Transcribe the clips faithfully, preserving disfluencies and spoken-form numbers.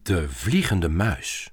De vliegende muis.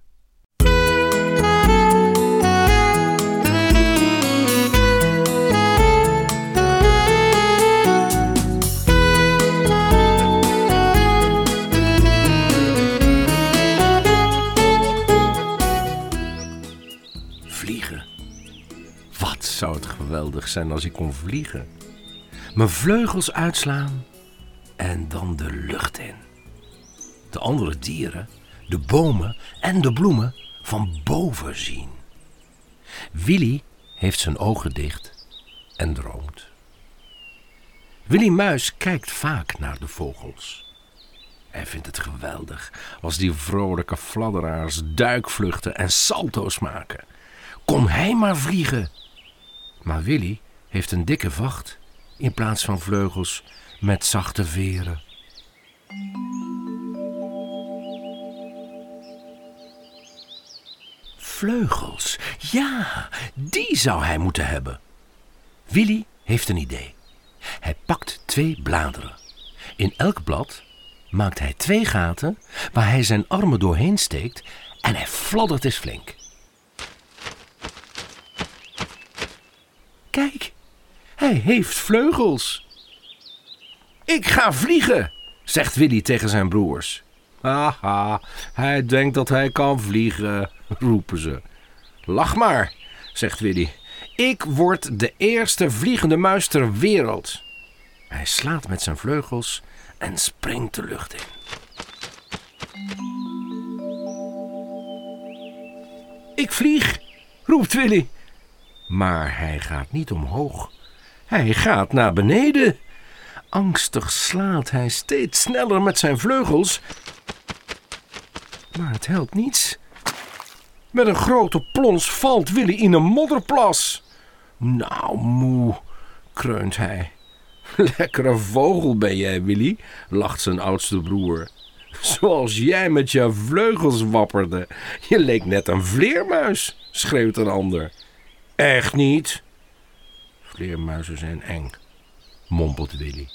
Vliegen. Wat zou het geweldig zijn als ik kon vliegen. Mijn vleugels uitslaan en dan de lucht in. De andere dieren, de bomen en de bloemen van boven zien. Willy heeft zijn ogen dicht en droomt. Willy Muis kijkt vaak naar de vogels. Hij vindt het geweldig als die vrolijke fladderaars duikvluchten en salto's maken. Kon hij maar vliegen. Maar Willy heeft een dikke vacht in plaats van vleugels met zachte veren. Vleugels, ja, die zou hij moeten hebben. Willy heeft een idee. Hij pakt twee bladeren. In elk blad maakt hij twee gaten waar hij zijn armen doorheen steekt en hij fladdert eens flink. Kijk, hij heeft vleugels. Ik ga vliegen, zegt Willy tegen zijn broers. Haha, hij denkt dat hij kan vliegen, roepen ze. Lach maar, zegt Willy. Ik word de eerste vliegende muis ter wereld. Hij slaat met zijn vleugels en springt de lucht in. Ik vlieg, roept Willy. Maar hij gaat niet omhoog. Hij gaat naar beneden. Angstig slaat hij steeds sneller met zijn vleugels. Maar het helpt niets. Met een grote plons valt Willy in een modderplas. Nou, moe, kreunt hij. Lekkere vogel ben jij, Willy, lacht zijn oudste broer. Zoals jij met je vleugels wapperde. Je leek net een vleermuis, schreeuwt een ander. Echt niet? Vleermuizen zijn eng, mompelt Willy.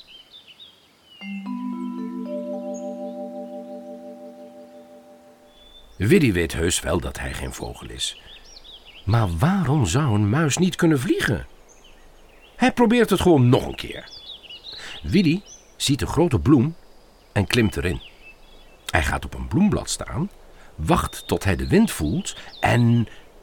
Willy weet heus wel dat hij geen vogel is. Maar waarom zou een muis niet kunnen vliegen? Hij probeert het gewoon nog een keer. Willy ziet een grote bloem en klimt erin. Hij gaat op een bloemblad staan, wacht tot hij de wind voelt en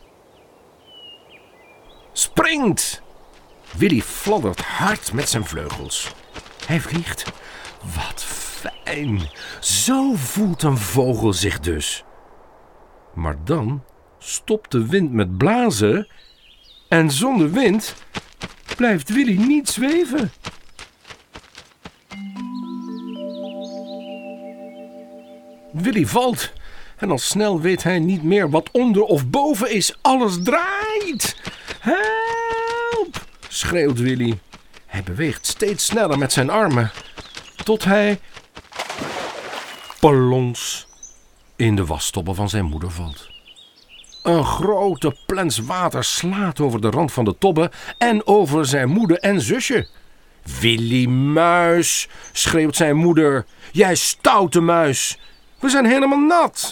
springt! Willy fladdert hard met zijn vleugels. Hij vliegt. Wat fijn! Zo voelt een vogel zich dus. Maar dan stopt de wind met blazen en zonder wind blijft Willy niet zweven. Willy valt en al snel weet hij niet meer wat onder of boven is. Alles draait. Help! Schreeuwt Willy. Hij beweegt steeds sneller met zijn armen tot hij plons in de wasstoppen van zijn moeder valt. Een grote plens water slaat over de rand van de tobbe en over zijn moeder en zusje. Willy Muis, schreeuwt zijn moeder. Jij stoute muis, we zijn helemaal nat.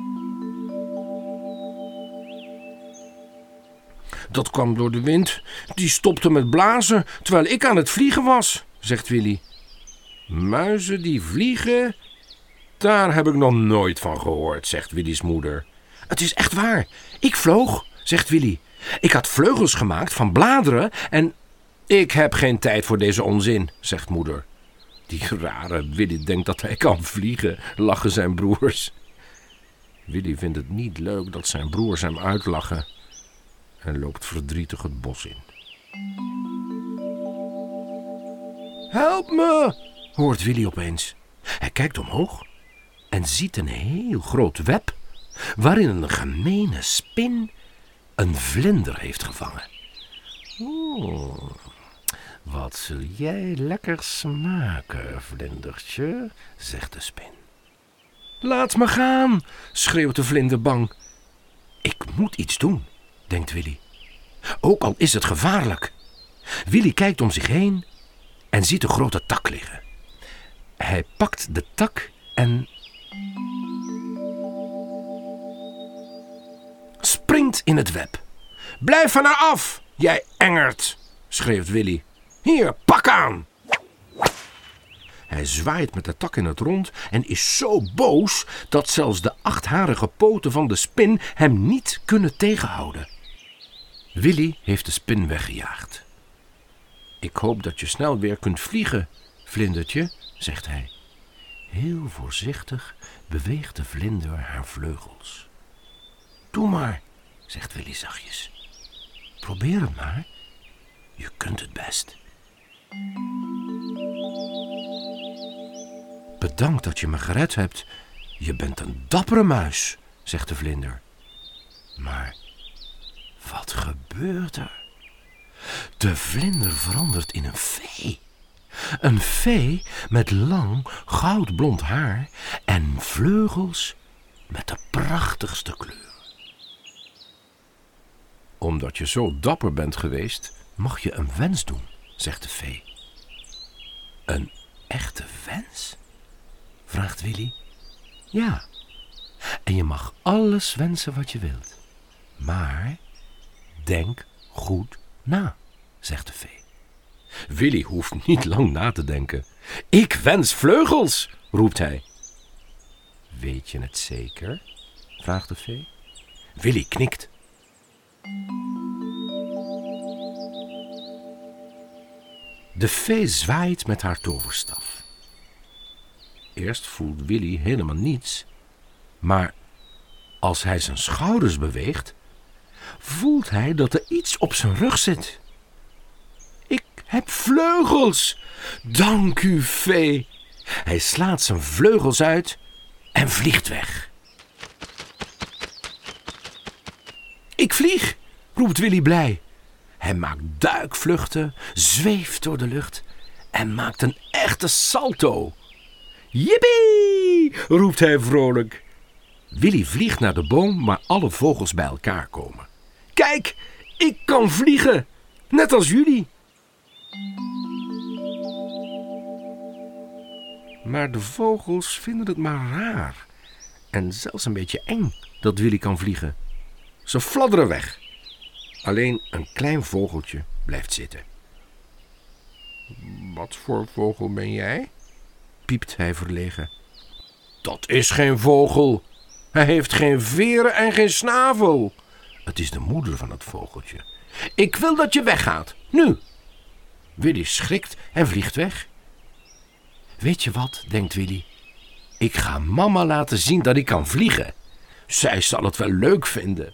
Dat kwam door de wind. Die stopte met blazen terwijl ik aan het vliegen was, zegt Willy. Muizen die vliegen? Daar heb ik nog nooit van gehoord, zegt Willy's moeder. Het is echt waar. Ik vloog, zegt Willy. Ik had vleugels gemaakt van bladeren en ik heb geen tijd voor deze onzin, zegt moeder. Die rare Willy denkt dat hij kan vliegen, lachen zijn broers. Willy vindt het niet leuk dat zijn broers hem uitlachen en loopt verdrietig het bos in. Help me, hoort Willy opeens. Hij kijkt omhoog en ziet een heel groot web waarin een gemene spin een vlinder heeft gevangen. Oeh, wat zul jij lekker smaken, vlindertje, zegt de spin. Laat me gaan, schreeuwt de vlinder bang. Ik moet iets doen, denkt Willy. Ook al is het gevaarlijk. Willy kijkt om zich heen en ziet een grote tak liggen. Hij pakt de tak en springt in het web. Blijf van haar af, jij engert, schreeuwt Willy. Hier, pak aan! Hij zwaait met de tak in het rond en is zo boos dat zelfs de achtharige poten van de spin hem niet kunnen tegenhouden. Willy heeft de spin weggejaagd. Ik hoop dat je snel weer kunt vliegen, vlindertje, zegt hij. Heel voorzichtig beweegt de vlinder haar vleugels. Doe maar, zegt Willy zachtjes. Probeer het maar. Je kunt het best. Bedankt dat je me gered hebt. Je bent een dappere muis, zegt de vlinder. Maar wat gebeurt er? De vlinder verandert in een vee. Een vee met lang goudblond haar en vleugels met de prachtigste kleuren. Omdat je zo dapper bent geweest, mag je een wens doen, zegt de vee. Een echte wens? Vraagt Willy. Ja, en je mag alles wensen wat je wilt. Maar denk goed na, zegt de vee. Willy hoeft niet lang na te denken. Ik wens vleugels, roept hij. Weet je het zeker? Vraagt de vee. Willy knikt. De vee zwaait met haar toverstaf. Eerst voelt Willy helemaal niets, maar als hij zijn schouders beweegt, voelt hij dat er iets op zijn rug zit. Ik heb vleugels! Dank u, vee! Hij slaat zijn vleugels uit en vliegt weg. Ik vlieg, roept Willy blij. Hij maakt duikvluchten, zweeft door de lucht en maakt een echte salto. Jippie, roept hij vrolijk. Willy vliegt naar de boom waar alle vogels bij elkaar komen. Kijk, ik kan vliegen, net als jullie. Maar de vogels vinden het maar raar en zelfs een beetje eng dat Willy kan vliegen. Ze fladderen weg. Alleen een klein vogeltje blijft zitten. Wat voor vogel ben jij? Piept hij verlegen. Dat is geen vogel. Hij heeft geen veren en geen snavel. Het is de moeder van het vogeltje. Ik wil dat je weggaat, nu. Willy schrikt en vliegt weg. Weet je wat, denkt Willy? Ik ga mama laten zien dat ik kan vliegen. Zij zal het wel leuk vinden.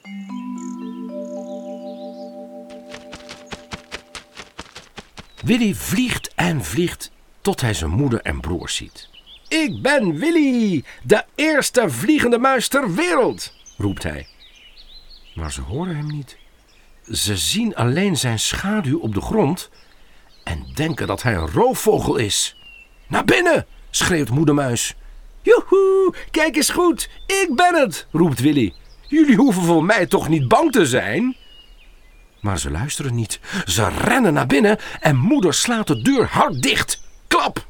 Willy vliegt en vliegt tot hij zijn moeder en broers ziet. Ik ben Willy, de eerste vliegende muis ter wereld, roept hij. Maar ze horen hem niet. Ze zien alleen zijn schaduw op de grond en denken dat hij een roofvogel is. Naar binnen, schreeuwt moedermuis. Joehoe, kijk eens goed, ik ben het, roept Willy. Jullie hoeven voor mij toch niet bang te zijn? Maar ze luisteren niet. Ze rennen naar binnen en moeder slaat de deur hard dicht. Klap!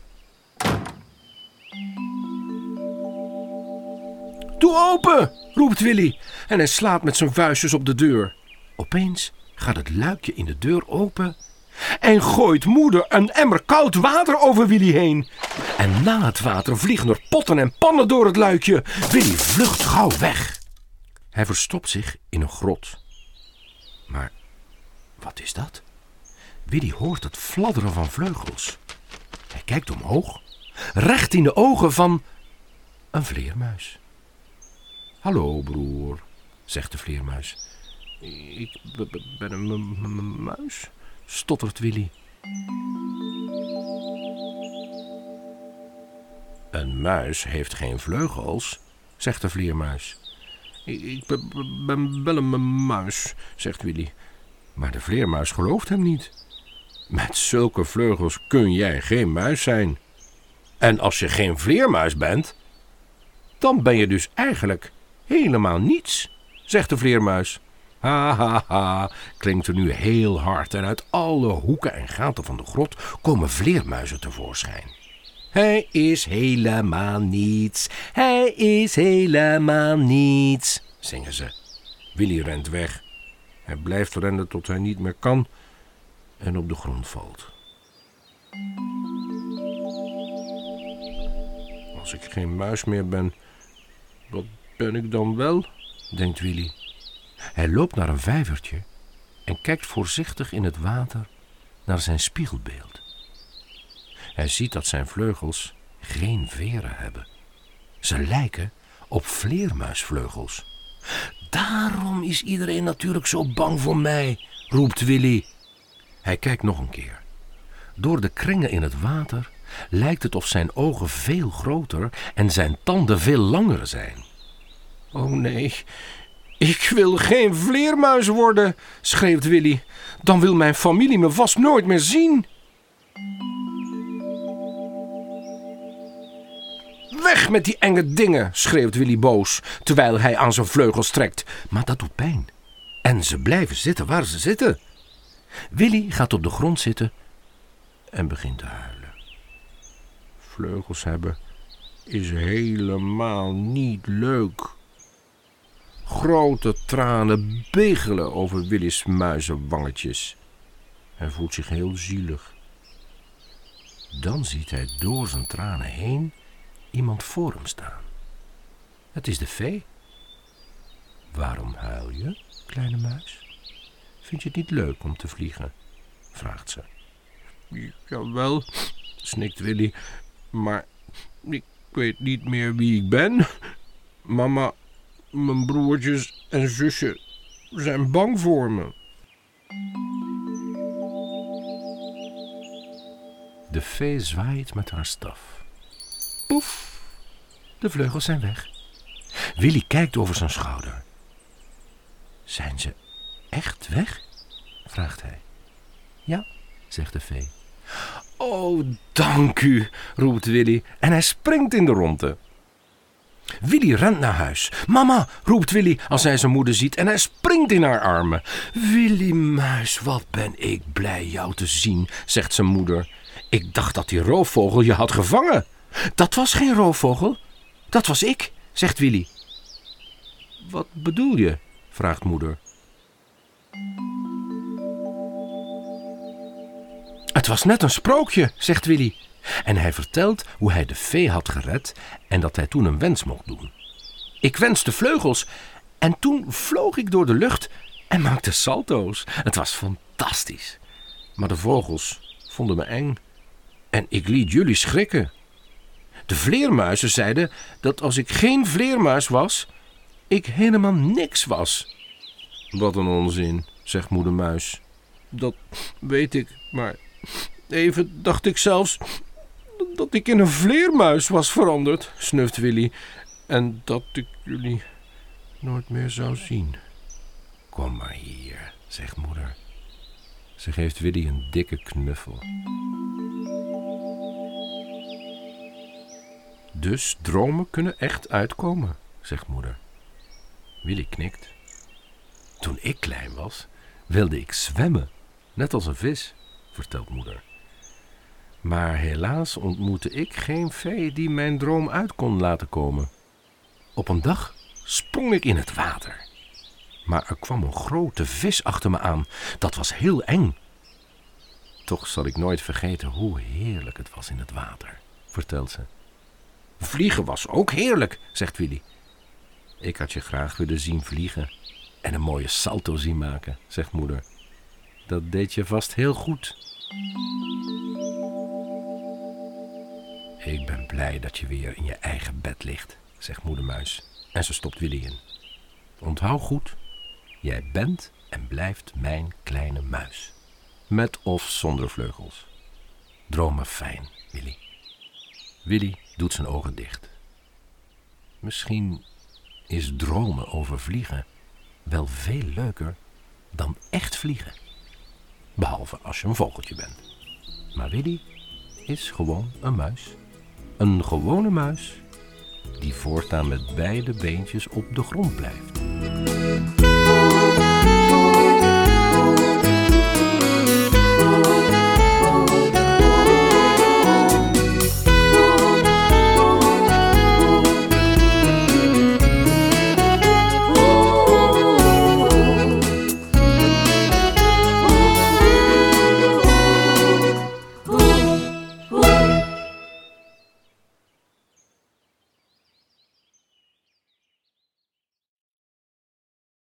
Doe open, roept Willy en hij slaat met zijn vuistjes op de deur. Opeens gaat het luikje in de deur open en gooit moeder een emmer koud water over Willy heen. En na het water vliegen er potten en pannen door het luikje. Willy vlucht gauw weg. Hij verstopt zich in een grot. Maar wat is dat? Willy hoort het fladderen van vleugels. Hij kijkt omhoog, recht in de ogen van een vleermuis. Hallo broer, zegt de vleermuis. Ik ben een muis, stottert Willy. Een muis heeft geen vleugels, zegt de vleermuis. Ik ben wel een muis, zegt Willy. Maar de vleermuis gelooft hem niet. Met zulke vleugels kun jij geen muis zijn. En als je geen vleermuis bent, dan ben je dus eigenlijk helemaal niets, zegt de vleermuis. Ha, ha, ha, klinkt er nu heel hard en uit alle hoeken en gaten van de grot komen vleermuizen tevoorschijn. Hij is helemaal niets, hij is helemaal niets, zingen ze. Willy rent weg. Hij blijft rennen tot hij niet meer kan en op de grond valt. Als ik geen muis meer ben, wat ben ik dan wel? Denkt Willy. Hij loopt naar een vijvertje en kijkt voorzichtig in het water naar zijn spiegelbeeld. Hij ziet dat zijn vleugels geen veren hebben. Ze lijken op vleermuisvleugels. Daarom is iedereen natuurlijk zo bang voor mij, roept Willy. Hij kijkt nog een keer. Door de kringen in het water lijkt het of zijn ogen veel groter en zijn tanden veel langer zijn. Oh nee, ik wil geen vleermuis worden, schreeuwt Willy. Dan wil mijn familie me vast nooit meer zien. Weg met die enge dingen, schreeuwt Willy boos, terwijl hij aan zijn vleugels trekt. Maar dat doet pijn. En ze blijven zitten waar ze zitten. Willy gaat op de grond zitten en begint te huilen. Vleugels hebben is helemaal niet leuk. Grote tranen begelen over Willy's muizenwangetjes. Hij voelt zich heel zielig. Dan ziet hij door zijn tranen heen iemand voor hem staan. Het is de fee. Waarom huil je, kleine muis? Vind je het niet leuk om te vliegen? Vraagt ze. Jawel, snikt Willy, maar ik weet niet meer wie ik ben. Mama, mijn broertjes en zusje zijn bang voor me. De fee zwaait met haar staf. Poef, de vleugels zijn weg. Willy kijkt over zijn schouder. Zijn ze echt weg? Vraagt hij. Ja, zegt de fee. Oh, dank u, roept Willy en hij springt in de rondte. Willy rent naar huis. Mama, roept Willy als hij zijn moeder ziet en hij springt in haar armen. Willy muis, wat ben ik blij jou te zien, zegt zijn moeder. Ik dacht dat die roofvogel je had gevangen. Dat was geen roofvogel, dat was ik, zegt Willy. Wat bedoel je? Vraagt moeder. Het was net een sprookje, zegt Willy. En hij vertelt hoe hij de fee had gered en dat hij toen een wens mocht doen. Ik wenste vleugels en toen vloog ik door de lucht en maakte salto's. Het was fantastisch. Maar de vogels vonden me eng en ik liet jullie schrikken. De vleermuizen zeiden dat als ik geen vleermuis was, ik helemaal niks was. Wat een onzin, zegt moeder muis. Dat weet ik, maar even dacht ik zelfs dat ik in een vleermuis was veranderd, snuft Willy. En dat ik jullie nooit meer zou zien. Kom maar hier, zegt moeder. Ze geeft Willy een dikke knuffel. Dus dromen kunnen echt uitkomen, zegt moeder. Willy knikt. Toen ik klein was, wilde ik zwemmen, net als een vis, vertelt moeder. Maar helaas ontmoette ik geen fee die mijn droom uit kon laten komen. Op een dag sprong ik in het water. Maar er kwam een grote vis achter me aan. Dat was heel eng. Toch zal ik nooit vergeten hoe heerlijk het was in het water, vertelt ze. Vliegen was ook heerlijk, zegt Willy. Ik had je graag willen zien vliegen en een mooie salto zien maken, zegt moeder. Dat deed je vast heel goed. Ik ben blij dat je weer in je eigen bed ligt, zegt moeder muis. En ze stopt Willy in. Onthoud goed, jij bent en blijft mijn kleine muis. Met of zonder vleugels. Droom maar fijn, Willy. Willy doet zijn ogen dicht. Misschien is dromen over vliegen wel veel leuker dan echt vliegen. Behalve als je een vogeltje bent. Maar Willy is gewoon een muis. Een gewone muis die voortaan met beide beentjes op de grond blijft.